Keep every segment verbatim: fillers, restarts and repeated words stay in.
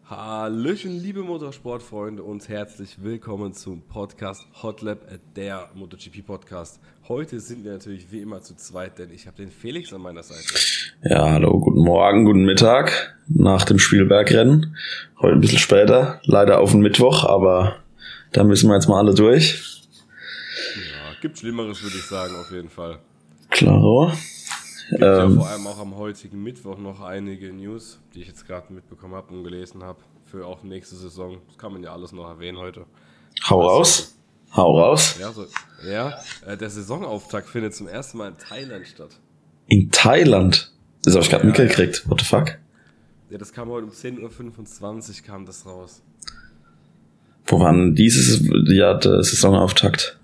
Hallöchen, liebe Motorsportfreunde und herzlich willkommen zum Podcast Hotlap, der MotoGP-Podcast. Heute sind wir natürlich wie immer zu zweit, denn ich habe den Felix an meiner Seite. Ja, hallo, guten Morgen, guten Mittag nach dem Spielbergrennen. Heute ein bisschen später, leider auf den Mittwoch, aber da müssen wir jetzt mal alle durch. Ja, gibt Schlimmeres, würde ich sagen, auf jeden Fall. Klaro. Gibt ähm, ja vor allem auch am heutigen Mittwoch noch einige News, die ich jetzt gerade mitbekommen habe und gelesen habe, für auch nächste Saison. Das kann man ja alles noch erwähnen heute. Hau also, raus. Hau raus. Ja, so, ja äh, der Saisonauftakt findet zum ersten Mal in Thailand statt. In Thailand? Das habe ich gerade ja, mitgekriegt. Ja. What the fuck? Ja, das kam heute um zehn Uhr fünfundzwanzig kam das raus. Wo war denn dieses Jahr der Saisonauftakt?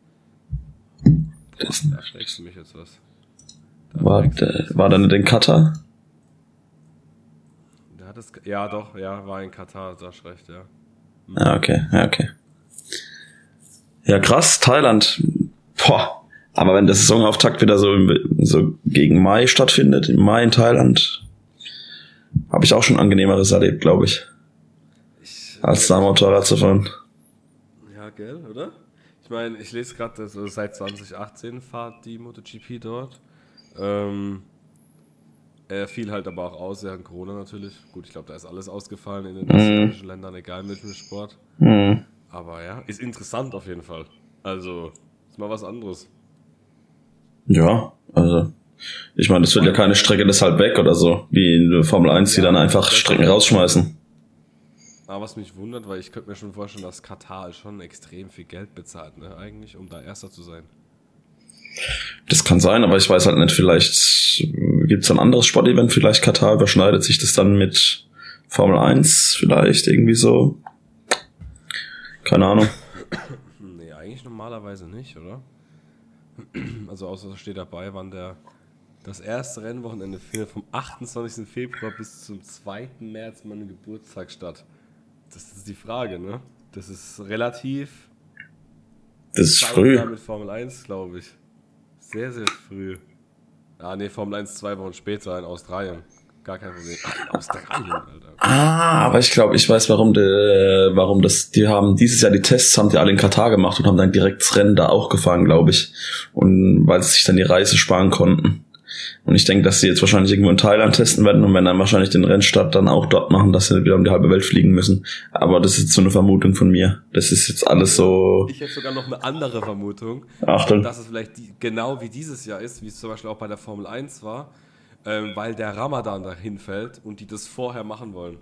Das da schlägst du mich jetzt was. Da war, der, war der nicht in Katar? Der hat es, ja, doch, ja, war in Katar, da hast recht, ja. Hm. Ja, okay, ja, okay. Ja, krass, Thailand. Boah. Aber wenn der Saisonauftakt wieder so, so gegen Mai stattfindet, im Mai in Thailand, habe ich auch schon Angenehmeres erlebt, glaube ich. ich als da Motorrad zu fahren. Ja, gell, oder? Ich meine, ich lese gerade, also seit zwanzig achtzehn fahrt die MotoGP dort. Ähm, er fiel halt aber auch aus während Corona natürlich. Gut, ich glaube, da ist alles ausgefallen in den asiatischen mm. Ländern, egal mit dem Sport. Mm. Aber ja, ist interessant auf jeden Fall. Also, ist mal was anderes. Ja, also, ich meine, das wird ja keine Strecke deshalb weg oder so, wie in der Formel eins, die ja, dann einfach Strecken rausschmeißen. Aber was mich wundert, weil ich könnte mir schon vorstellen, dass Katar schon extrem viel Geld bezahlt, ne, eigentlich, um da Erster zu sein. Das kann sein, aber ich weiß halt nicht, vielleicht gibt es ein anderes Sportevent, vielleicht Katar, überschneidet sich das dann mit Formel eins vielleicht irgendwie so. Keine Ahnung. Nee, eigentlich normalerweise nicht, oder? Also außer steht dabei, wann der das erste Rennwochenende findet vom achtundzwanzigsten Februar bis zum zweiten März meinem Geburtstag statt. Das ist die Frage, ne? Das ist relativ... Das ist früh. Mit Formel eins, glaube ich. Sehr, sehr früh. Ah, nee, Formel eins zwei Wochen später in Australien. Gar kein Problem. Ah, in Australien, Alter. Ah, aber ich glaube, ich weiß, warum de, warum das, die haben dieses Jahr die Tests, haben die alle in Katar gemacht und haben dann direkt das Rennen da auch gefahren, glaube ich. Und weil sie sich dann die Reise sparen konnten. Und ich denke, dass sie jetzt wahrscheinlich irgendwo in Thailand testen werden und wenn dann wahrscheinlich den Rennstart dann auch dort machen, dass sie wieder um die halbe Welt fliegen müssen. Aber das ist jetzt so eine Vermutung von mir. Das ist jetzt alles so... Ich hätte sogar noch eine andere Vermutung. Achtung. Dass es vielleicht die, genau wie dieses Jahr ist, wie es zum Beispiel auch bei der Formel eins war, ähm, weil der Ramadan dahin fällt und die das vorher machen wollen.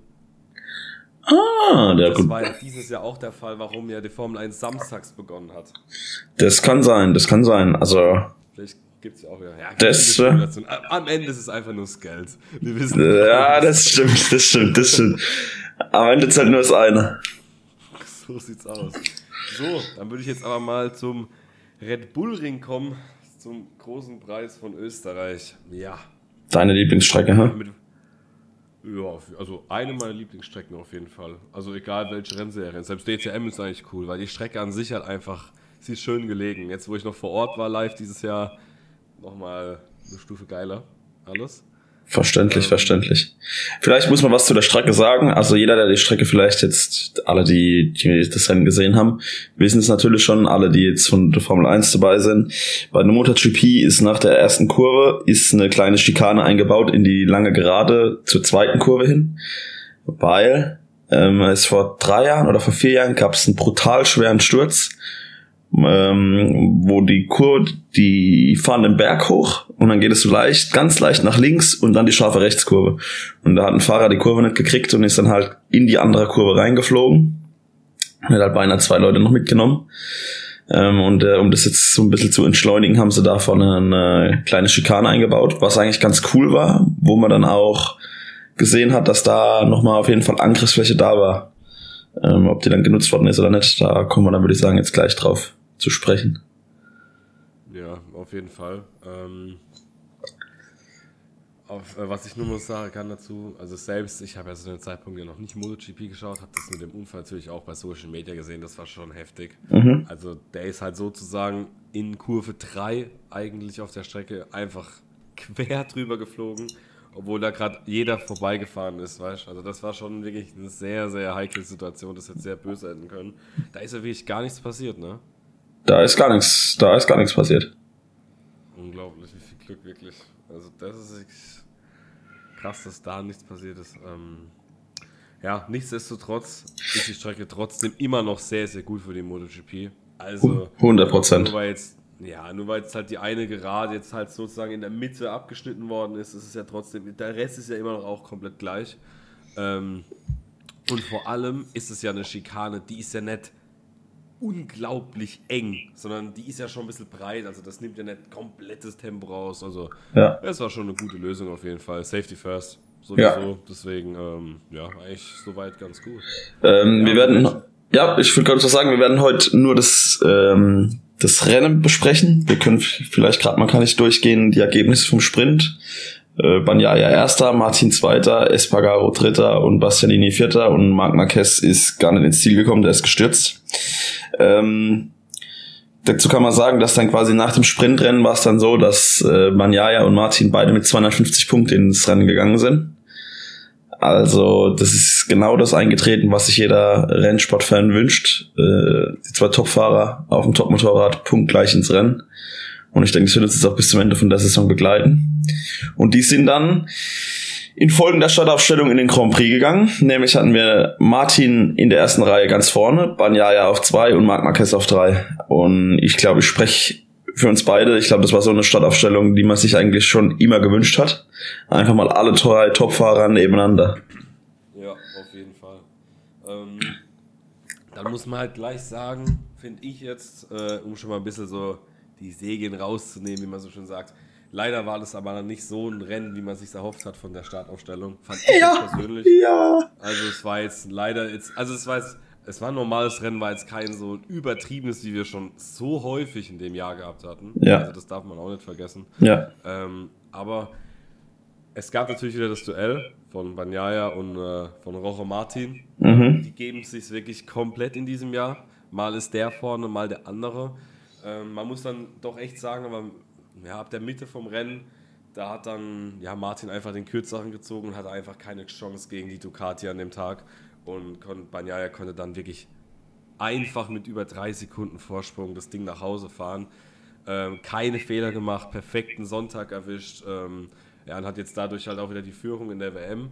Ah, der das gut. war ja dieses Jahr auch der Fall, warum ja die Formel eins samstags begonnen hat. Das kann sein, das kann sein. Also... Vielleicht gibt's ja auch wieder. Ja, das, äh, am Ende ist es einfach nur das Geld. Wir wissen ja, das stimmt, das stimmt, das stimmt. Am Ende zählt nur das eine. So sieht's aus. So, dann würde ich jetzt aber mal zum Red Bull Ring kommen, zum großen Preis von Österreich. Ja. Deine Lieblingsstrecke, hä? Mit, ja, also eine meiner Lieblingsstrecken auf jeden Fall. Also egal welche Rennserie. Selbst D T M ist eigentlich cool, weil die Strecke an sich halt einfach, sie ist schön gelegen. Jetzt, wo ich noch vor Ort war, live dieses Jahr, nochmal eine Stufe geiler, alles. Verständlich, ähm, verständlich. Vielleicht muss man was zu der Strecke sagen. Also jeder, der die Strecke vielleicht jetzt, alle, die, die das Rennen gesehen haben, wissen es natürlich schon. Alle, die jetzt von der Formel eins dabei sind. Bei der MotoGP ist nach der ersten Kurve ist eine kleine Schikane eingebaut in die lange Gerade zur zweiten Kurve hin. Weil ähm, es vor drei Jahren oder vor vier Jahren gab es einen brutal schweren Sturz. Ähm, wo die Kurve, die fahren den Berg hoch und dann geht es so leicht, ganz leicht nach links und dann die scharfe Rechtskurve. Und da hat ein Fahrer die Kurve nicht gekriegt und ist dann halt in die andere Kurve reingeflogen. Und hat halt beinahe zwei Leute noch mitgenommen. Ähm, und äh, um das jetzt so ein bisschen zu entschleunigen, haben sie da vorne eine kleine Schikane eingebaut, was eigentlich ganz cool war, wo man dann auch gesehen hat, dass da nochmal auf jeden Fall Angriffsfläche da war. Ähm, ob die dann genutzt worden ist oder nicht, da kommen wir dann, würde ich sagen, jetzt gleich drauf zu sprechen. Ja, auf jeden Fall. Ähm, auf, äh, was ich nur noch sagen kann dazu, also selbst, ich habe ja zu dem Zeitpunkt ja noch nicht MotoGP geschaut, habe das mit dem Unfall natürlich auch bei Social Media gesehen, das war schon heftig. Mhm. Also der ist halt sozusagen in Kurve drei eigentlich auf der Strecke einfach quer drüber geflogen obwohl da gerade jeder vorbeigefahren ist, weißt du? Also das war schon wirklich eine sehr, sehr heikle Situation, das hätte sehr böse enden können. Da ist ja wirklich gar nichts passiert, ne? Da ist gar nichts, da ist gar nichts passiert. Unglaublich, wie viel Glück wirklich. Also das ist wirklich krass, dass da nichts passiert ist. Ähm, ja, nichtsdestotrotz ist die Strecke trotzdem immer noch sehr, sehr gut für die MotoGP. Also hundert Prozent. Nur weil jetzt, ja, nur weil jetzt halt die eine Gerade jetzt halt sozusagen in der Mitte abgeschnitten worden ist, ist es ja trotzdem, der Rest ist ja immer noch auch komplett gleich. Ähm, und vor allem ist es ja eine Schikane, die ist ja nicht unglaublich eng, sondern die ist ja schon ein bisschen breit, also das nimmt ja nicht komplettes Tempo raus, also ja. Das war schon eine gute Lösung auf jeden Fall. Safety first, sowieso, ja. Deswegen, ähm, ja, eigentlich soweit ganz gut. Ähm, ja, wir werden, ja, ich würde gerade so sagen, wir werden heute nur das, ähm, das Rennen besprechen. Wir können vielleicht gerade mal kann ich durchgehen, die Ergebnisse vom Sprint. Äh, Bagnaia Erster, Martin Zweiter, Espargaro Dritter und Bastianini Vierter und Marc Marquez ist gar nicht ins Ziel gekommen, der ist gestürzt. Ähm, dazu kann man sagen, dass dann quasi nach dem Sprintrennen war es dann so, dass äh, Bagnaia und Martin beide mit zweihundertfünfzig Punkten ins Rennen gegangen sind. Also das ist genau das eingetreten, was sich jeder Rennsportfan wünscht. Äh, die zwei Topfahrer auf dem Topmotorrad punktgleich ins Rennen. Und ich denke, das wird uns jetzt auch bis zum Ende von der Saison begleiten. Und die sind dann in folgender Startaufstellung in den Grand Prix gegangen. Nämlich hatten wir Martin in der ersten Reihe ganz vorne, Bagnaia auf zwei und Marc Marquez auf drei. Und ich glaube, ich spreche für uns beide. Ich glaube, das war so eine Startaufstellung, die man sich eigentlich schon immer gewünscht hat. Einfach mal alle drei Topfahrer nebeneinander. Ja, auf jeden Fall. Ähm, dann muss man halt gleich sagen, finde ich jetzt, äh, um schon mal ein bisschen so die Segen rauszunehmen, wie man so schön sagt. Leider war das aber nicht so ein Rennen, wie man sich erhofft hat von der Startaufstellung. Fand ich ja, jetzt persönlich. Ja. Also es war jetzt leider jetzt, also es war jetzt, es war ein normales Rennen, war jetzt kein so übertriebenes, wie wir schon so häufig in dem Jahr gehabt hatten. Ja. Also das darf man auch nicht vergessen. Ja. Ähm, aber es gab natürlich wieder das Duell von Bagnaia und äh, von Rojo Martin. Mhm. Die geben es sich wirklich komplett in diesem Jahr. Mal ist der vorne, mal der andere. Ähm, man muss dann doch echt sagen, aber ja, ab der Mitte vom Rennen, da hat dann ja, Martin einfach den kürzeren gezogen und hatte einfach keine Chance gegen die Ducati an dem Tag. Und kon, Bagnaia konnte dann wirklich einfach mit über drei Sekunden Vorsprung das Ding nach Hause fahren. Ähm, keine Fehler gemacht, perfekten Sonntag erwischt. Ähm, ja, und hat jetzt dadurch halt auch wieder die Führung in der W M.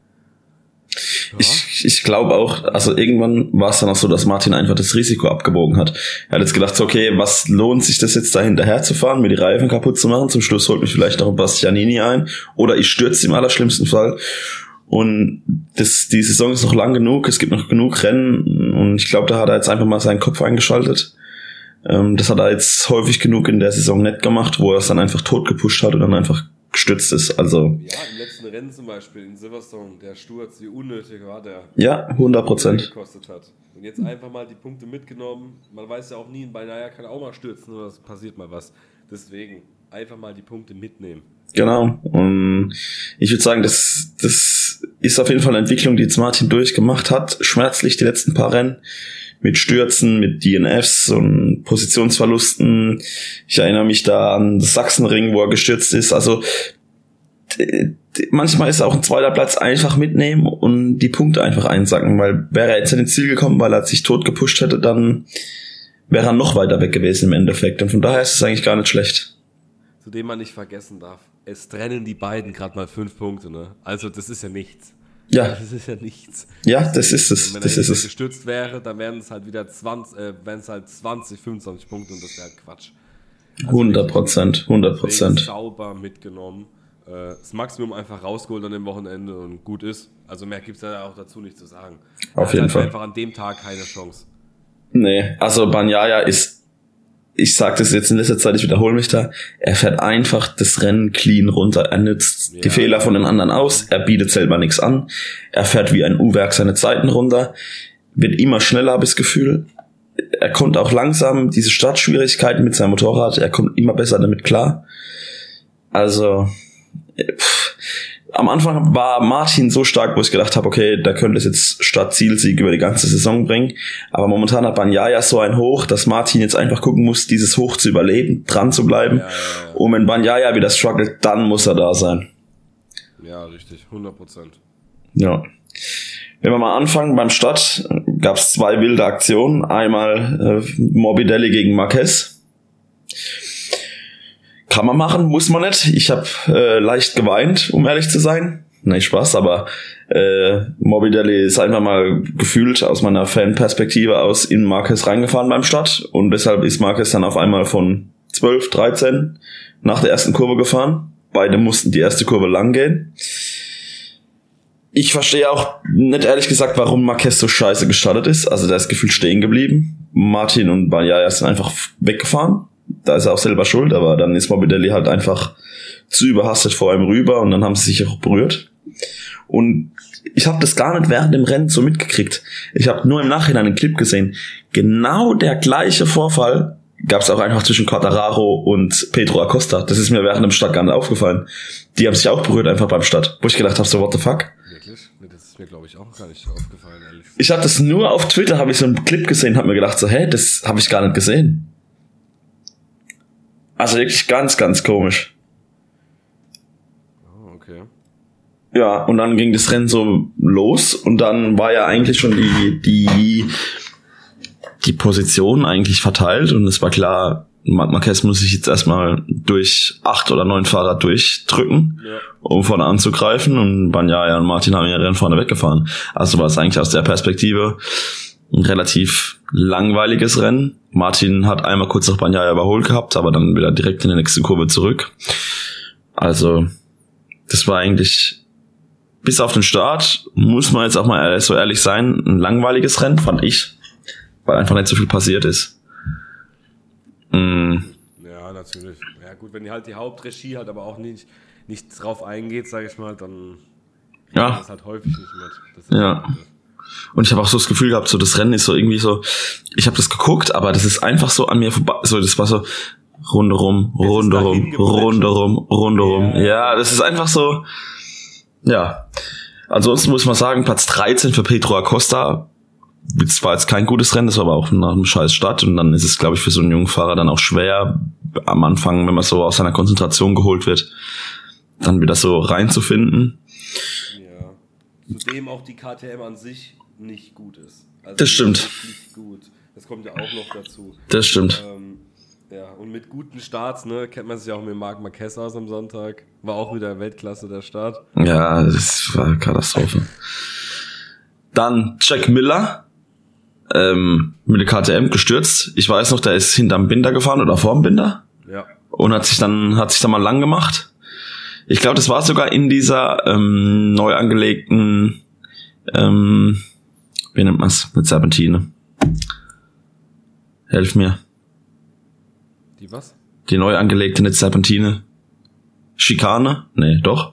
Ja. Ich, ich glaube auch, also irgendwann war es dann auch so, dass Martin einfach das Risiko abgewogen hat. Er hat jetzt gedacht, so, okay, was lohnt sich das jetzt da hinterher zu fahren, mir die Reifen kaputt zu machen? Zum Schluss holt mich vielleicht noch ein Bastianini ein oder ich stürze im allerschlimmsten Fall. Und das, die Saison ist noch lang genug, es gibt noch genug Rennen und ich glaube, da hat er jetzt einfach mal seinen Kopf eingeschaltet. Ähm, das hat er jetzt häufig genug in der Saison nicht gemacht, wo er es dann einfach tot gepusht hat und dann einfach gestützt ist. Also ja, im letzten Rennen zum Beispiel in Silverstone, der Sturz, wie unnötig war der. Ja, hundert Prozent. Gekostet hat. Und jetzt einfach mal die Punkte mitgenommen. Man weiß ja auch nie, ein Bagnaia kann auch mal stürzen oder es passiert mal was. Deswegen einfach mal die Punkte mitnehmen. Genau. Und ich würde sagen, das, das ist auf jeden Fall eine Entwicklung, die jetzt Martin durchgemacht hat. Schmerzlich die letzten paar Rennen. Mit Stürzen, mit D N Fs und Positionsverlusten. Ich erinnere mich da an das Sachsenring, wo er gestürzt ist. Also d- d- manchmal ist auch ein zweiter Platz einfach mitnehmen und die Punkte einfach einsacken, weil wäre er jetzt ins Ziel gekommen, weil er sich tot gepusht hätte, dann wäre er noch weiter weg gewesen im Endeffekt. Und von daher ist es eigentlich gar nicht schlecht. Zudem man nicht vergessen darf, es trennen die beiden gerade mal fünf Punkte, ne? Also das ist ja nichts. Ja. Das ist ja nichts. Ja, das ist es. Wenn das er ist es. gestürzt wäre, dann wären es halt wieder zwanzig, äh, wären es halt zwanzig, fünfundzwanzig Punkte und das wäre halt Quatsch. Also hundert Prozent, hundert Prozent. Sauber mitgenommen. Äh, das Maximum einfach rausgeholt an dem Wochenende und gut ist. Also mehr gibt es ja auch dazu nicht zu sagen. Auf jeden halt Fall. Einfach an dem Tag keine Chance. Nee, also Bagnaia ist, ich sag das jetzt in letzter Zeit, ich wiederhole mich da, er fährt einfach das Rennen clean runter, er nützt Ja. die Fehler von den anderen aus, er bietet selber nichts an, er fährt wie ein Uhrwerk seine Zeiten runter, wird immer schneller, habe ich das Gefühl, er kommt auch langsam, diese Startschwierigkeiten mit seinem Motorrad, er kommt immer besser damit klar, also pff, am Anfang war Martin so stark, wo ich gedacht habe, okay, da könnte es jetzt Start-Ziel-Sieg über die ganze Saison bringen. Aber momentan hat Bagnaia so ein Hoch, dass Martin jetzt einfach gucken muss, dieses Hoch zu überleben, dran zu bleiben. Ja, ja, ja. Und wenn Bagnaia wieder struggelt, dann muss er da sein. Ja, richtig, hundert Prozent. Ja. Wenn wir mal anfangen beim Start, gab es zwei wilde Aktionen. Einmal äh, Morbidelli gegen Marquez. Kann man machen, muss man nicht. Ich habe äh, leicht geweint, um ehrlich zu sein. Nein, Spaß, aber äh, Morbidelli ist einfach mal gefühlt aus meiner Fanperspektive aus in Marquez reingefahren beim Start. Und deshalb ist Marquez dann auf einmal von zwölf, dreizehn nach der ersten Kurve gefahren. Beide mussten die erste Kurve lang gehen. Ich verstehe auch nicht ehrlich gesagt, warum Marquez so scheiße gestartet ist. Also der ist gefühlt stehen geblieben. Martin und Bagnaia sind einfach weggefahren. Da ist er auch selber schuld, aber dann ist Morbidelli halt einfach zu überhastet vor ihm rüber und dann haben sie sich auch berührt. Und ich habe das gar nicht während dem Rennen so mitgekriegt. Ich habe nur im Nachhinein einen Clip gesehen. Genau der gleiche Vorfall gab es auch einfach zwischen Quartararo und Pedro Acosta. Das ist mir während dem Start gar nicht aufgefallen. Die haben sich auch berührt einfach beim Start. Wo ich gedacht habe, so what the fuck? Wirklich? Das ist mir, glaube ich, auch gar nicht aufgefallen, ehrlich gesagt. Ich habe das nur auf Twitter, habe ich so einen Clip gesehen, habe mir gedacht, so hä, das habe ich gar nicht gesehen. Also wirklich ganz, ganz komisch. Oh, okay. Ja, und dann ging das Rennen so los und dann war ja eigentlich schon die die die Position eigentlich verteilt und es war klar, Marquez muss sich jetzt erstmal durch acht oder neun Fahrer durchdrücken, ja, um vorne anzugreifen und Bagnaia und Martin haben ja Rennen vorne weggefahren. Also war es eigentlich aus der Perspektive ein relativ langweiliges Rennen. Martin hat einmal kurz nach Bagnaia überholt gehabt, aber dann wieder direkt in die nächste Kurve zurück. Also das war eigentlich bis auf den Start, muss man jetzt auch mal so ehrlich sein, ein langweiliges Rennen, fand ich, weil einfach nicht so viel passiert ist. Mm. Ja, natürlich. Ja gut, wenn die halt die Hauptregie halt aber auch nicht, nicht drauf eingeht, sage ich mal, dann ja, das halt häufig nicht mit. Das ist ja. Halt und ich habe auch so das Gefühl gehabt, so das Rennen ist so irgendwie so, ich habe das geguckt, aber das ist einfach so an mir vorbei, so das war so rundherum, rundherum, rundherum, rundherum. Ja, ja, das ist einfach so, ja. Ansonsten muss man sagen, Platz dreizehn für Pedro Acosta. Das war jetzt kein gutes Rennen, das war aber auch nach einem scheiß Start und dann ist es, glaube ich, für so einen jungen Fahrer dann auch schwer am Anfang, wenn man so aus seiner Konzentration geholt wird, dann wieder so reinzufinden. Ja. Zudem auch die K T M an sich nicht gut ist. Also das stimmt. Nicht gut. Das kommt ja auch noch dazu. Das stimmt. Ähm, ja, und mit guten Starts, ne, kennt man sich auch mit Marc Marquez aus am Sonntag. War auch wieder Weltklasse der Start. Ja, das war eine Katastrophe. Dann Jack Miller. Ähm, mit der K T M gestürzt. Ich weiß noch, der ist hinterm Binder gefahren oder vorm Binder. Ja. Und hat sich dann, hat sich dann mal lang gemacht. Ich glaube, das war sogar in dieser ähm, neu angelegten, ähm, wie nennt man's, mit Serpentine. Helf mir. Die was? Die neu angelegte mit Serpentine. Schikane? Nee, doch.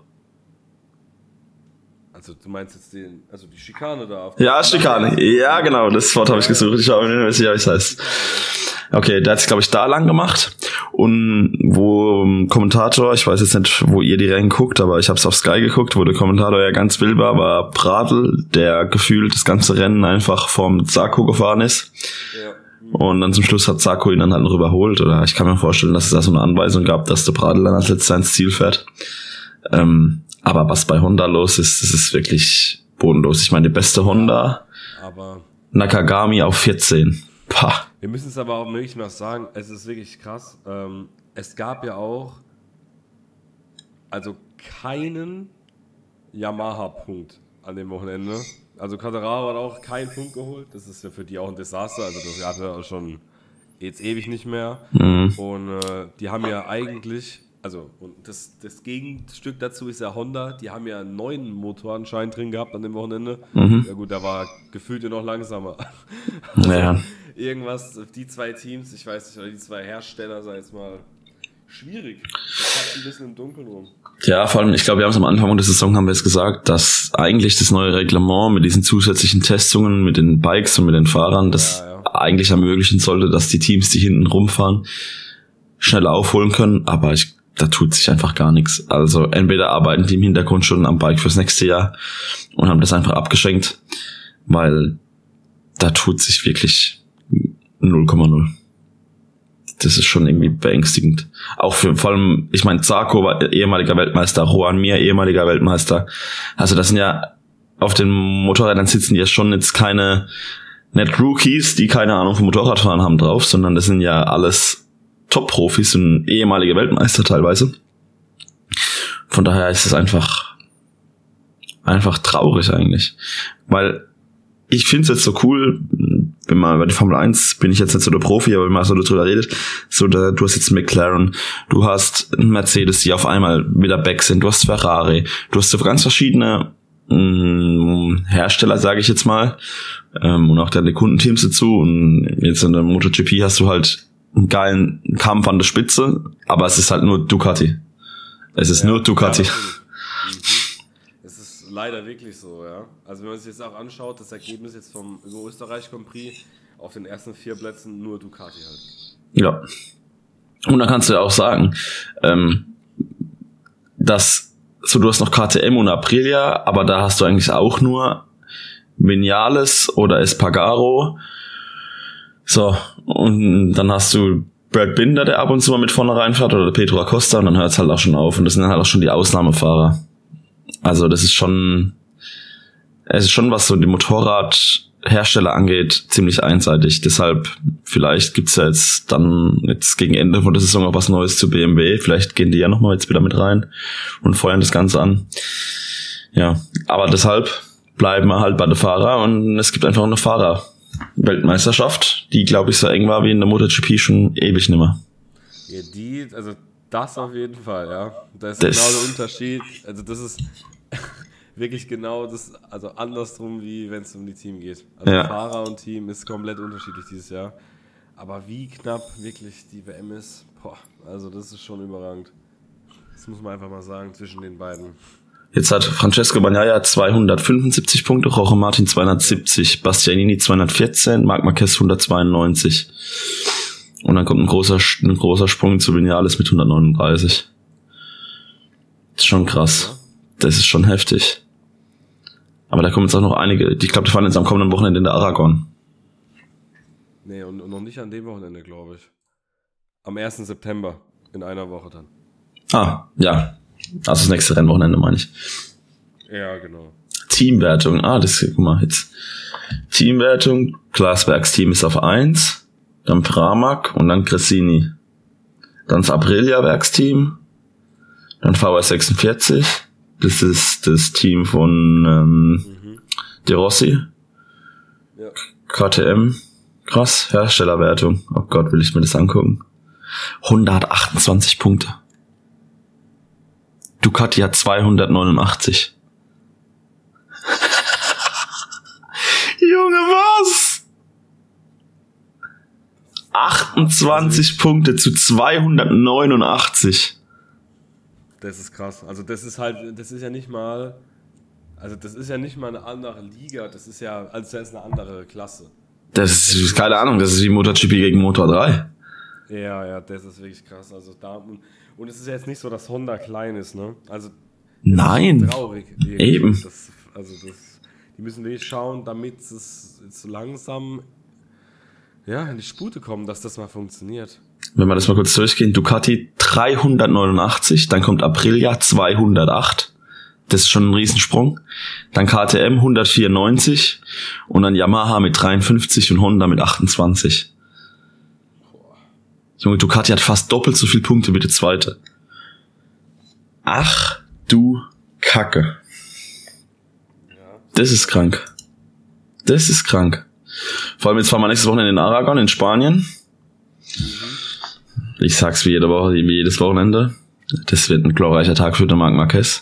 Also du meinst jetzt den, also die Schikane da auf Ja, Schikane. Ja, genau, das Wort habe ich gesucht. Ich war mir nicht sicher, wie es heißt. Okay, der hat sich, glaube ich, da lang gemacht. Und wo um, Kommentator, ich weiß jetzt nicht, wo ihr die Rennen guckt, aber ich habe es auf Sky geguckt, wo der Kommentator ja ganz wild war, war Pradl, der gefühlt das ganze Rennen einfach vom Zarco gefahren ist. Ja. Und dann zum Schluss hat Zarco ihn dann halt noch überholt. Oder ich kann mir vorstellen, dass es da so eine Anweisung gab, dass der Pradl dann als letzter ins Ziel fährt. Ähm, aber was bei Honda los ist, das ist wirklich bodenlos. Ich meine, die beste Honda, aber Nakagami auf vierzehn. Pah. Wir müssen es aber auch wirklich mal sagen, es ist wirklich krass. Ähm, es gab ja auch also keinen Yamaha-Punkt an dem Wochenende. Also Quartararo hat auch keinen Punkt geholt. Das ist ja für die auch ein Desaster. Also das gab es ja auch schon jetzt ewig nicht mehr. Mhm. Und äh, die haben ja eigentlich, also und das, das Gegenstück dazu ist ja Honda. Die haben ja einen neuen Motor anscheinend drin gehabt an dem Wochenende. Mhm. Ja gut, der war gefühlt ja noch langsamer. Also, Naja. irgendwas, die zwei Teams, ich weiß nicht, oder die zwei Hersteller, sag ich jetzt mal, schwierig. Das hat ein bisschen im Dunkeln rum. Ja, vor allem, ich glaube, wir haben es am Anfang der Saison haben wir es gesagt, dass eigentlich das neue Reglement mit diesen zusätzlichen Testungen mit den Bikes und mit den Fahrern, das ja, ja. eigentlich ermöglichen sollte, dass die Teams, die hinten rumfahren, schneller aufholen können, aber ich, da tut sich einfach gar nichts. Also entweder arbeiten die im Hintergrund schon am Bike fürs nächste Jahr und haben das einfach abgeschenkt, weil da tut sich wirklich null Komma null. das ist schon irgendwie beängstigend. Auch für, vor allem, ich meine, Zarco war ehemaliger Weltmeister, Juan Mir ehemaliger Weltmeister. Also das sind ja, auf den Motorrädern sitzen ja schon jetzt keine, nicht Rookies, die keine Ahnung vom Motorradfahren haben drauf, sondern das sind ja alles Top-Profis und ehemalige Weltmeister teilweise. Von daher ist es einfach, einfach traurig eigentlich. Weil ich finde es jetzt so cool, wenn man bei der Formel eins, bin ich jetzt nicht so der Profi, aber wenn man so drüber redet, so da, du hast jetzt McLaren, du hast einen Mercedes, die auf einmal wieder back sind, du hast Ferrari, du hast so ganz verschiedene mh, Hersteller, sage ich jetzt mal, ähm, und auch deine Kundenteams dazu, und jetzt in der MotoGP hast du halt einen geilen Kampf an der Spitze, aber es ist halt nur Ducati. Es ist ja, nur Ducati. Ja, es ist leider wirklich so, ja. Also wenn man sich jetzt auch anschaut, das Ergebnis jetzt vom Österreich Grand Prix auf den ersten vier Plätzen nur Ducati halt. Ja. Und dann kannst du ja auch sagen, ähm, dass, so du hast noch K T M und Aprilia, aber da hast du eigentlich auch nur Vinales oder Espargaro. So, und dann hast du Brad Binder, der ab und zu mal mit vorne reinfährt, oder Pedro Acosta, und dann hört es halt auch schon auf. Und das sind dann halt auch schon die Ausnahmefahrer. Also das ist schon, es ist schon, was so die Motorradhersteller angeht, ziemlich einseitig. Deshalb, vielleicht gibt's ja jetzt dann jetzt gegen Ende von der Saison auch was Neues zu B M W. Vielleicht gehen die ja nochmal jetzt wieder mit rein und feuern das Ganze an. Ja, aber deshalb bleiben wir halt bei den Fahrern, und es gibt einfach eine Fahrer-Weltmeisterschaft, die, glaube ich, so eng war wie in der MotoGP schon ewig nimmer. Ja, die, also das auf jeden Fall, ja. Das ist das genau der Unterschied. Also das ist wirklich genau das, also andersrum, wie wenn es um die Team geht. Also ja. Fahrer und Team ist komplett unterschiedlich dieses Jahr. Aber wie knapp wirklich die W M ist, boah, also das ist schon überragend. Das muss man einfach mal sagen, zwischen den beiden. Jetzt hat Francesco Bagnaia zweihundertfünfundsiebzig Punkte, Jorge Martin zweihundertsiebzig, Bastianini zweihundertvierzehn, Marc Marquez hundertzweiundneunzig. Und dann kommt ein großer, ein großer Sprung zu Vinales mit hundertneununddreißig. Das ist schon krass. Das ist schon heftig. Aber da kommen jetzt auch noch einige, ich glaube, die fahren jetzt am kommenden Wochenende in der Aragon. Nee, und, und noch nicht an dem Wochenende, glaube ich. Am ersten September, in einer Woche dann. Ah, ja. Also das nächste Rennwochenende, meine ich. Ja, genau. Teamwertung, ah, das, guck mal, jetzt. Teamwertung, Glaswerksteam ist auf eins, dann Pramac und dann Cressini. Dann das Aprilia-Werksteam, dann V R sechsundvierzig, das ist das Team von ähm, mhm. De Rossi. Ja. K T M, krass, Herstellerwertung. Oh Gott, will ich mir das angucken. hundertachtundzwanzig Punkte. Ducati hat zweihundertneunundachtzig. Junge, was? achtundzwanzig also Punkte zu zweihundertneunundachtzig. Das ist krass. Also das ist halt, das ist ja nicht mal, also das ist ja nicht mal eine andere Liga, das ist ja, also das ist eine andere Klasse. Das ist, das ist keine Ahnung, das ist wie MotoGP gegen Motor drei. Ja, ja, das ist wirklich krass. Also da, und es ist ja jetzt nicht so, dass Honda klein ist, ne? Also nein, traurig. eben. Das, also das, die müssen wirklich schauen, damit es jetzt langsam ja, in die Spute kommen, dass das mal funktioniert. Wenn wir das mal kurz durchgehen, Ducati dreihundertneunundachtzig, dann kommt Aprilia zweihundertacht. Das ist schon ein Riesensprung. Dann K T M hundertvierundneunzig und dann Yamaha mit dreiundfünfzig und Honda mit achtundzwanzig. Junge, Ducati hat fast doppelt so viele Punkte wie der zweite. Ach du Kacke. Das ist krank. Das ist krank. Vor allem jetzt fahren wir nächstes Wochenende in Aragon in Spanien. Ich sag's wie jede Woche, wie jedes Wochenende. Das wird ein glorreicher Tag für den Marc Marquez.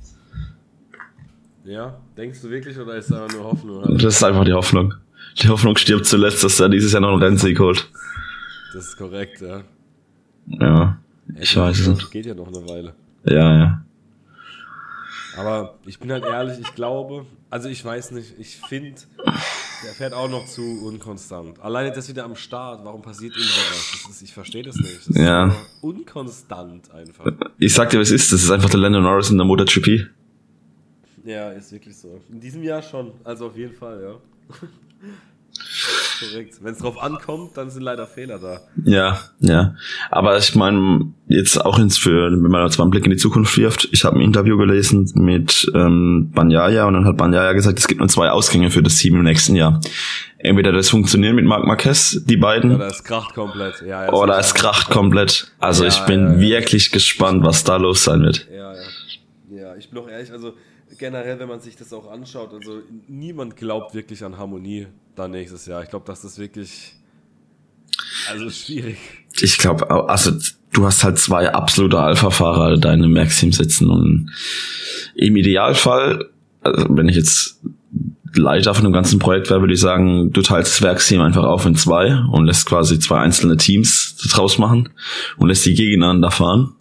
Ja, denkst du wirklich, oder ist das einfach nur Hoffnung? Oder? Das ist einfach die Hoffnung. Die Hoffnung stirbt zuletzt, dass er dieses Jahr noch einen Rennsieg holt. Das ist korrekt, ja. Ja, ich ja, weiß es nicht. Geht ja noch eine Weile. Ja, ja. Aber ich bin halt ehrlich, ich glaube, also ich weiß nicht, ich finde, der fährt auch noch zu unkonstant. Alleine das wieder am Start, warum passiert ihm sowas? Das ist, ich verstehe das nicht. Das ja. ist unkonstant einfach. Ich sag dir, was ist, das ist einfach der Lando Norris in der MotoGP. Ja, ist wirklich so. In diesem Jahr schon, also auf jeden Fall, ja. korrekt. Wenn es drauf ankommt, dann sind leider Fehler da. Ja, ja. Aber ich meine, jetzt auch ins für, wenn man jetzt mal einen Blick in die Zukunft wirft, ich habe ein Interview gelesen mit ähm, Bagnaia und dann hat Bagnaia gesagt, es gibt nur zwei Ausgänge für das Team im nächsten Jahr. Entweder das funktioniert mit Marc Marquez, die beiden. Oder es kracht komplett. Ja, ja, oder es kracht komplett. Also ja, ich bin ja, ja. wirklich gespannt, was da los sein wird. Ja, ja. Ja, ich bin auch ehrlich, also generell, wenn man sich das auch anschaut, also niemand glaubt wirklich an Harmonie da nächstes Jahr. Ich glaube, dass das wirklich, also schwierig. Ich glaube, also du hast halt zwei absolute Alpha-Fahrer da in einem Werksteam sitzen und im Idealfall, also wenn ich jetzt Leiter von dem ganzen Projekt wäre, würde ich sagen, du teilst das Werksteam einfach auf in zwei und lässt quasi zwei einzelne Teams draus machen und lässt die gegeneinander fahren.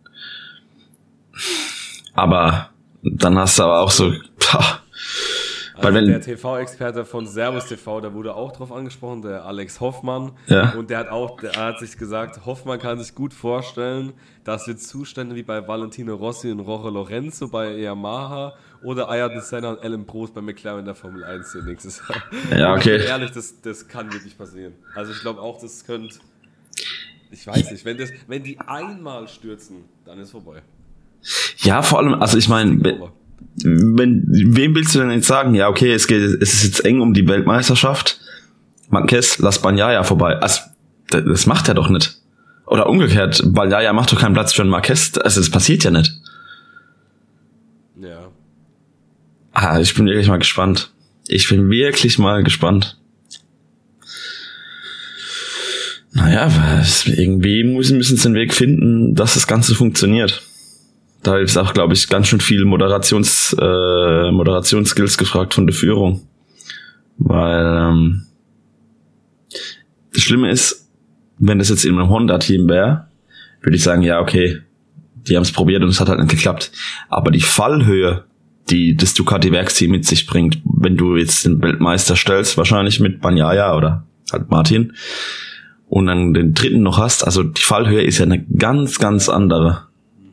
Aber dann hast du aber auch so, pah, also weil wenn der T V-Experte von Servus T V, der wurde auch drauf angesprochen, der Alex Hoffmann. Ja. Und der hat auch, der hat sich gesagt, Hoffmann kann sich gut vorstellen, dass wir Zustände wie bei Valentino Rossi und Jorge Lorenzo bei Yamaha oder Ayrton Senna und Alain Prost bei McLaren in der Formel eins sehen nächstes Jahr. Ja, okay. Ich bin ehrlich, das, das kann wirklich passieren. Also ich glaube auch, das könnte, ich weiß nicht, wenn, das, wenn die einmal stürzen, dann ist vorbei. Ja, vor allem, also ich meine, wenn, wem willst du denn jetzt sagen, ja, okay, es geht, es ist jetzt eng um die Weltmeisterschaft, Marquez, lass Bagnaia vorbei. Also, das macht er doch nicht. Oder umgekehrt, Bagnaia macht doch keinen Platz für einen Marquez, also das passiert ja nicht. Ja. Ah, ich bin wirklich mal gespannt. Ich bin wirklich mal gespannt. Naja, irgendwie müssen sie den Weg finden, dass das Ganze funktioniert. Da ist auch, glaube ich, ganz schön viel Moderations, äh, Moderationsskills gefragt von der Führung. Weil ähm, das Schlimme ist, wenn das jetzt in einem Honda-Team wäre, würde ich sagen, ja, okay, die haben es probiert und es hat halt nicht geklappt. Aber die Fallhöhe, die das Ducati-Werksteam mit sich bringt, wenn du jetzt den Weltmeister stellst, wahrscheinlich mit Bagnaia oder halt Martin, und dann den dritten noch hast, also die Fallhöhe ist ja eine ganz, ganz andere.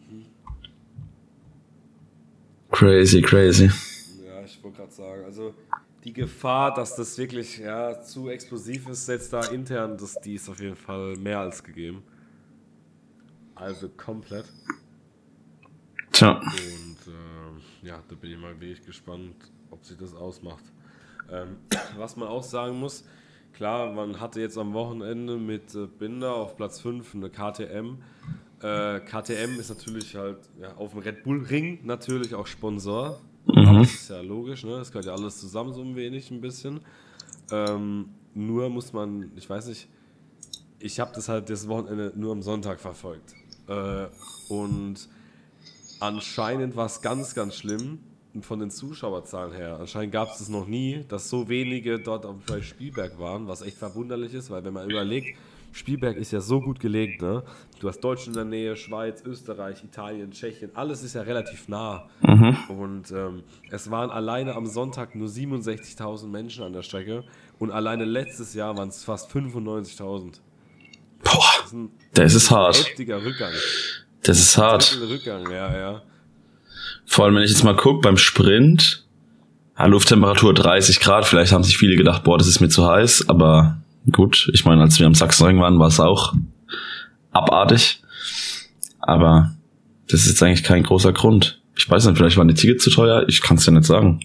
Crazy, crazy. Ja, ich wollte gerade sagen, also die Gefahr, dass das wirklich ja, zu explosiv ist, jetzt da intern, das, die ist auf jeden Fall mehr als gegeben. Also komplett. Tja. Und äh, ja, da bin ich mal wirklich gespannt, ob sich das ausmacht. Ähm, was man auch sagen muss, klar, man hatte jetzt am Wochenende mit äh, Binder auf Platz fünf eine K T M. Äh, K T M ist natürlich halt ja, auf dem Red Bull Ring natürlich auch Sponsor. Mhm. Das ist ja logisch, ne? Das gehört ja alles zusammen so ein wenig ein bisschen. Ähm, nur muss man, ich weiß nicht, ich habe das halt das Wochenende nur am Sonntag verfolgt. Äh, und anscheinend war es ganz, ganz schlimm von den Zuschauerzahlen her. Anscheinend gab es das noch nie, dass so wenige dort bei Spielberg waren, was echt verwunderlich ist, weil wenn man überlegt, Spielberg ist ja so gut gelegen, ne? Du hast Deutschland in der Nähe, Schweiz, Österreich, Italien, Tschechien, alles ist ja relativ nah. Mhm. Und ähm, es waren alleine am Sonntag nur siebenundsechzigtausend Menschen an der Strecke und alleine letztes Jahr waren es fast fünfundneunzigtausend. Boah, das ist, ein, das ist hart. Heftiger Rückgang. Das ist hart. Rückgang, ja, ja. Vor allem, wenn ich jetzt mal gucke, beim Sprint, ja, Lufttemperatur dreißig Grad, vielleicht haben sich viele gedacht, boah, das ist mir zu heiß, aber gut, ich meine, als wir am Sachsenring waren, war es auch abartig. Aber das ist jetzt eigentlich kein großer Grund. Ich weiß nicht, vielleicht waren die Tickets zu teuer. Ich kann es ja nicht sagen.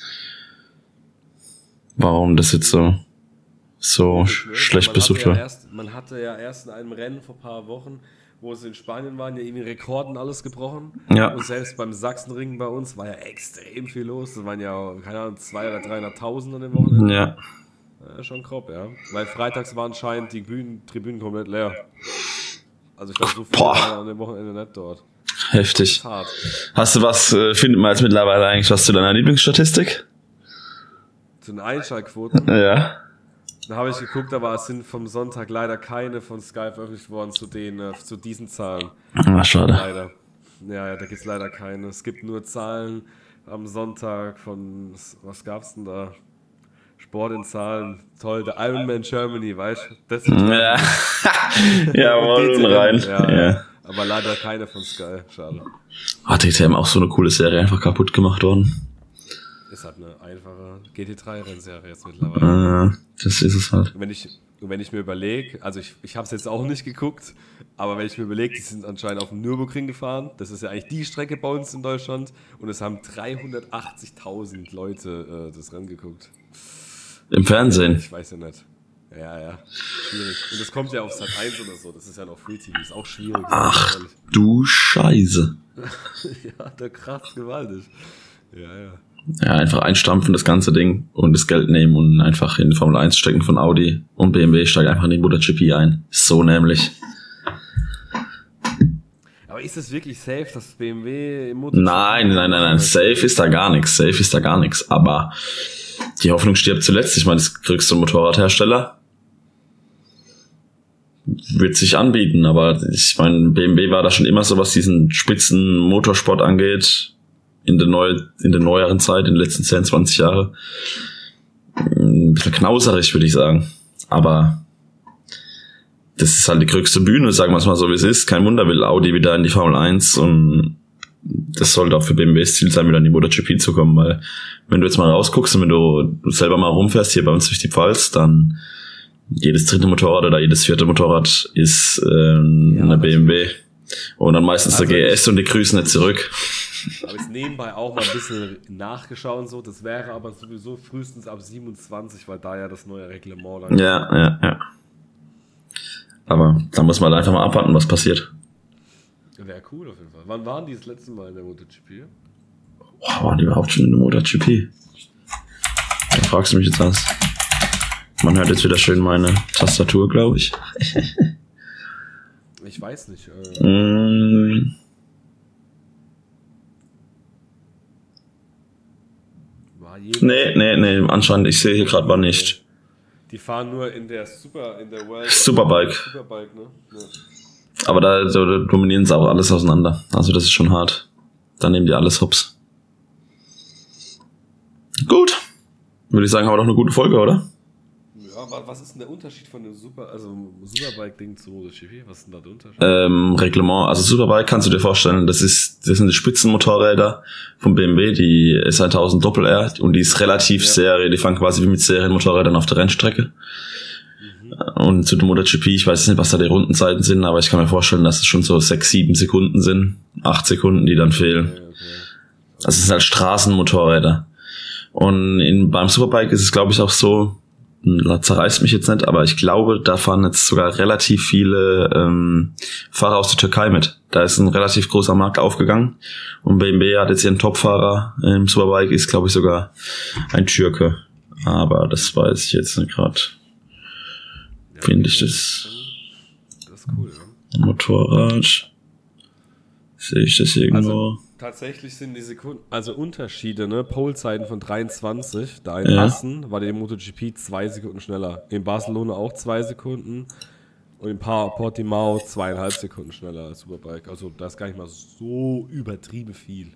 Warum das jetzt so, so sch- schlecht besucht war. Ja erst, man hatte ja erst in einem Rennen vor ein paar Wochen, wo es in Spanien waren, ja irgendwie Rekorden alles gebrochen. Ja. Und selbst beim Sachsenring bei uns war ja extrem viel los. Das waren ja, keine Ahnung, zweihunderttausend oder dreihunderttausend an den Wochenenden. Ja. Ja, schon grob, ja. Weil freitags waren anscheinend die Bühnen, Tribünen komplett leer. Also ich glaube, so viel war an dem Wochenende nicht dort. Heftig. Hast du was, äh, findet man jetzt mittlerweile eigentlich was zu deiner Lieblingsstatistik? Zu den Einschaltquoten? Ja. Da habe ich geguckt, aber es sind vom Sonntag leider keine von Sky veröffentlicht worden zu den, äh, zu diesen Zahlen. Ah, schade. Leider. Ja, ja, da gibt es leider keine. Es gibt nur Zahlen am Sonntag von, was gab's denn da? Sport in Zahlen, toll, der Ironman Germany, weißt du? Das ist ja, jawohl, und rein. Ja, ja. Aber leider keine von Sky, schade. Hat D T M auch so eine coole Serie einfach kaputt gemacht worden? Ist halt eine einfache G T drei Rennserie jetzt mittlerweile. Äh, Das ist es halt. Wenn ich, wenn ich mir überlege, also ich, ich habe es jetzt auch nicht geguckt, aber wenn ich mir überlege, die sind anscheinend auf dem Nürburgring gefahren, das ist ja eigentlich die Strecke bei uns in Deutschland und es haben dreihundertachtzigtausend Leute äh, das Rennen geguckt. Im Fernsehen? Ich weiß ja nicht. Ja, ja, schwierig. Und das kommt ja auf Sat eins oder so, das ist ja noch Free T V, ist auch schwierig. Ach, du Scheiße. Ja, der krass gewaltig. Ja, ja. Ja, einfach einstampfen, das ganze Ding und das Geld nehmen und einfach in die Formel eins stecken von Audi und B M W steigt einfach in die MotoGP ein. So nämlich. Aber ist es wirklich safe, dass B M W im MotoGP... Nein, nein, nein, nein, safe ist da gar nichts, safe ist da gar nichts, aber die Hoffnung stirbt zuletzt. Ich meine, das kriegst du einen Motorradhersteller. Wird sich anbieten, aber ich meine, B M W war da schon immer so, was diesen spitzen Motorsport angeht, in der, neu, in der neueren Zeit, in den letzten zehn, zwanzig Jahren. Ein bisschen knauserig, würde ich sagen. Aber das ist halt die größte Bühne, sagen wir es mal so, wie es ist. Kein Wunder, will Audi wieder in die Formel eins und das sollte auch für B M Ws Ziel sein, wieder in die MotoGP zu kommen, weil wenn du jetzt mal rausguckst und wenn du, du selber mal rumfährst hier bei uns durch die Pfalz, dann jedes dritte Motorrad oder jedes vierte Motorrad ist ähm, ja, eine B M W. Und dann meistens also der G S und die grüßen nicht zurück. Aber jetzt nebenbei auch mal ein bisschen nachgeschaut und so. Das wäre aber sowieso frühestens ab siebenundzwanzig, weil da ja das neue Reglement dann... Ja, ja, ja. Aber da muss man halt einfach mal abwarten, was passiert. Wäre cool auf jeden Fall. Wann waren die das letzte Mal in der MotoGP? Boah, waren die überhaupt schon in der MotoGP? Da fragst du mich jetzt was. Man hört jetzt wieder schön meine Tastatur, glaube ich. Ich weiß nicht. Äh mm. War nee, nee, nee, anscheinend, ich sehe hier gerade war nicht. Die fahren nur in der Super, in der World Superbike. Superbike, ne? Ja. Aber da, so, da dominieren sie auch alles auseinander. Also das ist schon hart. Da nehmen die alles hops. Gut. Würde ich sagen, haben wir doch eine gute Folge, oder? Ja, was ist denn der Unterschied von dem Super, also Superbike-Ding zu MotoGP? Was ist denn da der Unterschied? Ähm, Reglement. Also Superbike kannst du dir vorstellen, das ist, das sind die Spitzenmotorräder vom B M W, die S tausend Doppel R und die ist relativ ja. Serie, die fahren quasi wie mit Serienmotorrädern auf der Rennstrecke. Mhm. Und zu dem MotoGP, ich weiß nicht, was da die Rundenzeiten sind, aber ich kann mir vorstellen, dass es schon so sechs, sieben Sekunden sind, acht Sekunden, die dann fehlen. Okay, okay. Also es sind halt Straßenmotorräder. Und in, beim Superbike ist es, glaube ich, auch so, da zerreißt mich jetzt nicht, aber ich glaube, da fahren jetzt sogar relativ viele ähm, Fahrer aus der Türkei mit. Da ist ein relativ großer Markt aufgegangen und B M W hat jetzt ihren Topfahrer im Superbike, ist glaube ich sogar ein Türke. Aber das weiß ich jetzt nicht gerade. Ja, finde ich das... Das ist cool, ja. Motorrad. Sehe ich das irgendwo... Also tatsächlich sind die Sekunden, also Unterschiede, ne? Polezeiten von dreiundzwanzig. Da in ja. Assen war der MotoGP zwei Sekunden schneller. In Barcelona auch zwei Sekunden. Und in Portimao zweieinhalb Sekunden schneller als Superbike. Also da ist gar nicht mal so übertrieben viel.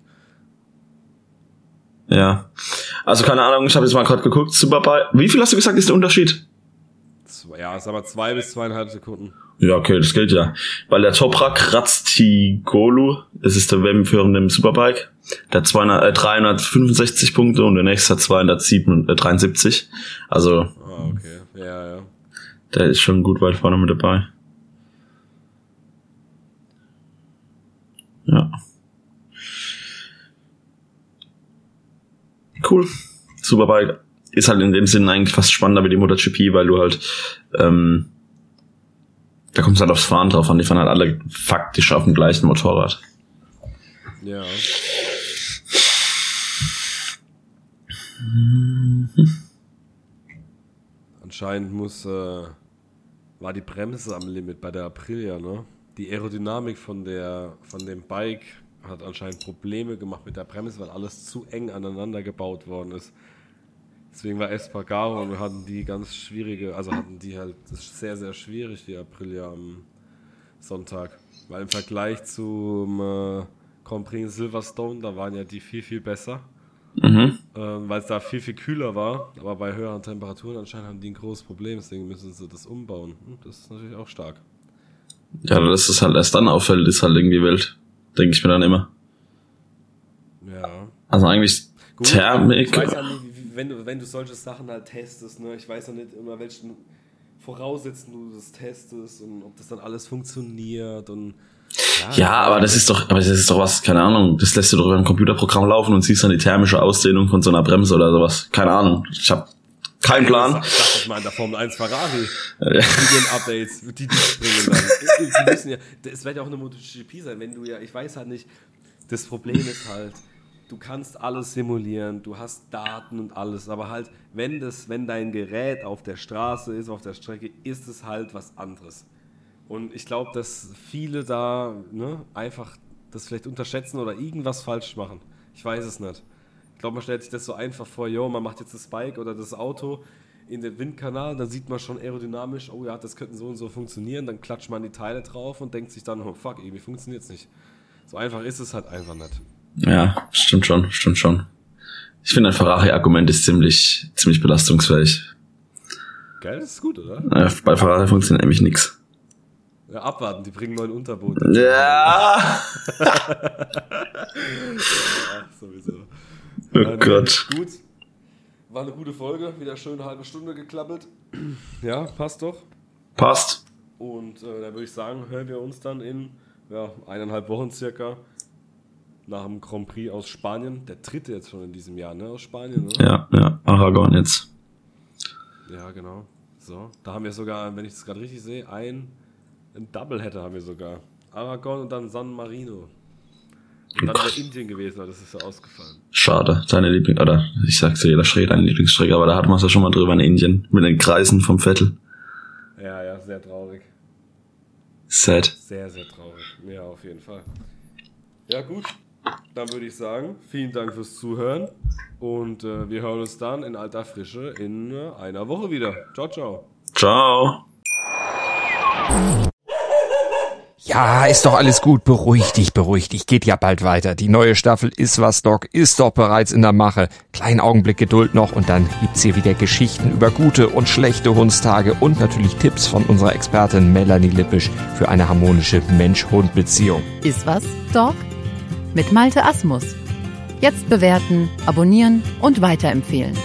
Ja. Also keine Ahnung, ich habe jetzt mal gerade geguckt. Superbike. Wie viel hast du gesagt, ist der Unterschied? Ja, sag mal zwei bis zweieinhalb Sekunden. Ja, okay, das gilt ja. Weil der Toprak Raztigolu, das ist der W M-Führende im Superbike, der hat zweihundert, äh, dreihundertfünfundsechzig Punkte und der nächste hat zweihundertdreiundsiebzig. Also, ah, okay, ja, ja. Der ist schon gut weit vorne mit dabei. Ja. Cool. Superbike ist halt in dem Sinne eigentlich fast spannender wie die MotoGP, weil du halt, ähm, da kommst du halt aufs Fahren drauf an. Die fahren halt alle faktisch auf dem gleichen Motorrad. Ja. Mhm. Anscheinend muss, äh, war die Bremse am Limit bei der Aprilia, ne? Die Aerodynamik von der, von dem Bike hat anscheinend Probleme gemacht mit der Bremse, weil alles zu eng aneinander gebaut worden ist. Deswegen war Espargaro und wir hatten die ganz schwierige, also hatten die halt, das ist sehr, sehr schwierig, die Aprilia am Sonntag. Weil im Vergleich zum äh, Grand Prix in Silverstone, da waren ja die viel, viel besser. Mhm. Ähm, weil es da viel, viel kühler war. Aber bei höheren Temperaturen anscheinend haben die ein großes Problem, deswegen müssen sie das umbauen. Das ist natürlich auch stark. Ja, dass es halt erst dann auffällt, ist halt irgendwie wild. Denke ich mir dann immer. Ja. Also eigentlich Gut, Thermik. Ich weiß ja nicht, wie, wenn du, wenn du solche Sachen halt testest, ne, ich weiß ja nicht immer, welchen Voraussetzungen du das testest und ob das dann alles funktioniert und ja, ja, aber das ist doch, aber das ist doch was, keine Ahnung, das lässt du doch über ein Computerprogramm laufen und siehst dann die thermische Ausdehnung von so einer Bremse oder sowas. Keine Ahnung. Ich habe keinen Plan. Ich sag das mal in der Formel eins Ferrari. Ja. Die den Updates, die die springen dann. Die müssen ja, es wird ja auch eine MotoGP sein, wenn du ja, ich weiß halt nicht, das Problem ist halt, du kannst alles simulieren, du hast Daten und alles, aber halt, wenn das, wenn dein Gerät auf der Straße ist, auf der Strecke, ist es halt was anderes. Und ich glaube, dass viele da ne, einfach das vielleicht unterschätzen oder irgendwas falsch machen. Ich weiß es nicht. Ich glaube, man stellt sich das so einfach vor, jo, man macht jetzt das Bike oder das Auto in den Windkanal, dann sieht man schon aerodynamisch, oh ja, das könnte so und so funktionieren, dann klatscht man die Teile drauf und denkt sich dann, oh fuck, irgendwie funktioniert es nicht. So einfach ist es halt einfach nicht. Ja, stimmt schon, stimmt schon. Ich finde, ein Ferrari-Argument ist ziemlich, ziemlich belastungsfähig. Geil, das ist gut, oder? Ja, bei Ferrari funktioniert nämlich nichts. Ja, abwarten, die bringen neuen Unterboot. Ja! Ja, sowieso. Oh ja, Gott. Gut. War eine gute Folge, wieder schön eine halbe Stunde geklappelt. Ja, passt doch. Passt. Und äh, da würde ich sagen, hören wir uns dann in ja, eineinhalb Wochen circa nach dem Grand Prix aus Spanien. Der dritte jetzt schon in diesem Jahr, ne? Aus Spanien, oder? Ja, ja, Aragon jetzt. Ja, genau. So, da haben wir sogar, wenn ich das gerade richtig sehe, ein, ein Doubleheader haben wir sogar. Aragon und dann San Marino. Und dann wäre Indien gewesen, aber das ist ja ausgefallen. Schade, deine Liebling, oder ich sag's dir, jeder Schräg, deine Lieblingsstrecke, aber da hatten wir es ja schon mal drüber in Indien, mit den Kreisen vom Vettel. Ja, ja, sehr traurig. Sad. Sehr, sehr traurig. Ja, auf jeden Fall. Ja, gut. Dann würde ich sagen, vielen Dank fürs Zuhören und äh, wir hören uns dann in alter Frische in äh, einer Woche wieder. Ciao, ciao. Ciao. Ja, ist doch alles gut. Beruhig dich, beruhig dich. Geht ja bald weiter. Die neue Staffel Ist was, Doc ist doch bereits in der Mache. Kleinen Augenblick Geduld noch und dann gibt's hier wieder Geschichten über gute und schlechte Hundstage und natürlich Tipps von unserer Expertin Melanie Lippisch für eine harmonische Mensch-Hund-Beziehung. Ist was, Doc? Mit Malte Asmus. Jetzt bewerten, abonnieren und weiterempfehlen.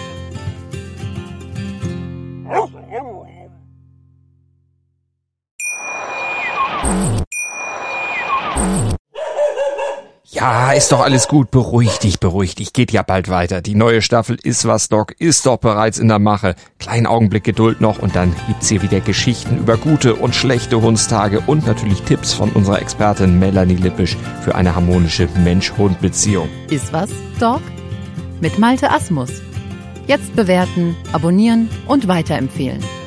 Ja, ist doch alles gut. Beruhig dich, beruhig dich. Geht ja bald weiter. Die neue Staffel Ist was, Doc ist doch bereits in der Mache. Kleinen Augenblick Geduld noch und dann gibt's hier wieder Geschichten über gute und schlechte Hundstage und natürlich Tipps von unserer Expertin Melanie Lippisch für eine harmonische Mensch-Hund-Beziehung. Ist was, Doc? Mit Malte Asmus. Jetzt bewerten, abonnieren und weiterempfehlen.